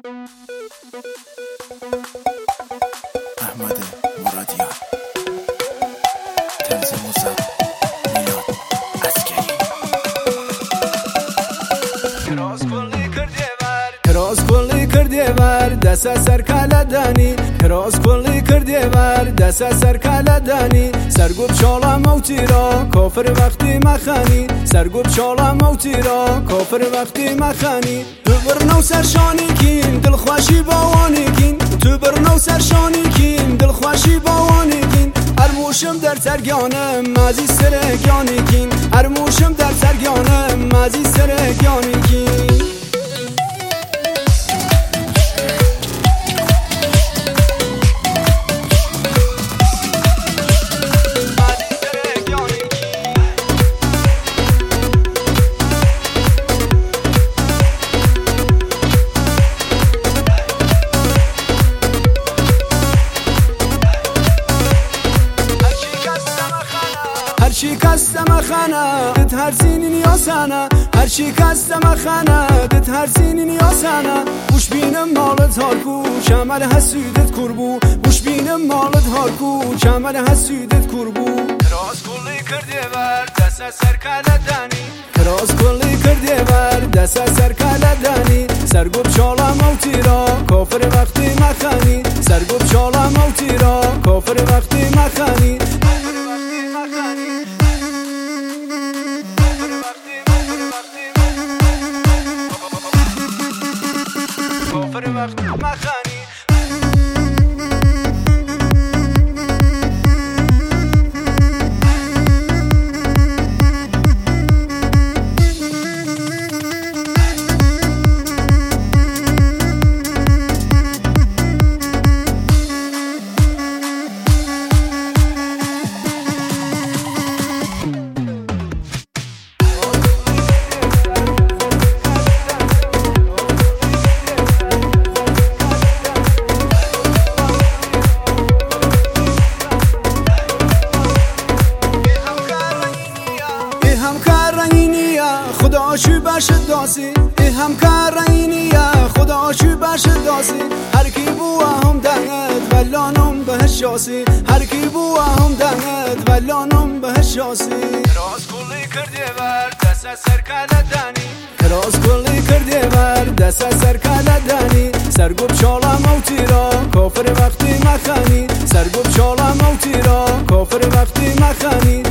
احمد مرادیان تنظیم و ضبط میلاد عسکری. کراس کلی کردی ور دست سر کالا دانی، کراس کلی کردی ور دست سر کالا دانی. سرگوب شالا موتی را کافر وقتی مخانی، سرگوب شالا موتی را کافر وقتی مخانی. تو برنو سرشانی کین دل خوشی باوانی کین، تو برنو سرشانی کین دل خوشی باوانی کین. ارموشم در سرگانم مازی سرگانی کین، ارموشم در سرگانم مازی سرگانی کین. هرچی کستم خانه دت هر سینی نیاسانه، هرچی کستم خانه دت هر سینی نیاسانه. بوش بینم مالت هارکو چمر حسودت کربو، بوش بینم مالت هارکو چمر حسودت کربو. کراس کلی کردی ور دست سر کالا دانی، کراس کلی کردی ور دست سر کالا دانی. سرگوب شالا موتی را کافر وقتی مخانی، سرگوب شالا موتی را کافر وقتی مخانی. کافر وقتی مخانی. خدا شو باشد داسی، همکار اینیا خدا شو باشد داسی. هر کی بو هم دهد ولانم به شاسی، هر کی بو هم دهد ولانم به شاسی. کراس کلی کردی ور دست سر کالا دانی، کراس کلی کردی ور دست سر کالا دانی. سرگوب شالا موتی را کافر وقتی مخانی، سرگوب شالا موتی را کافر وقتی مخانی.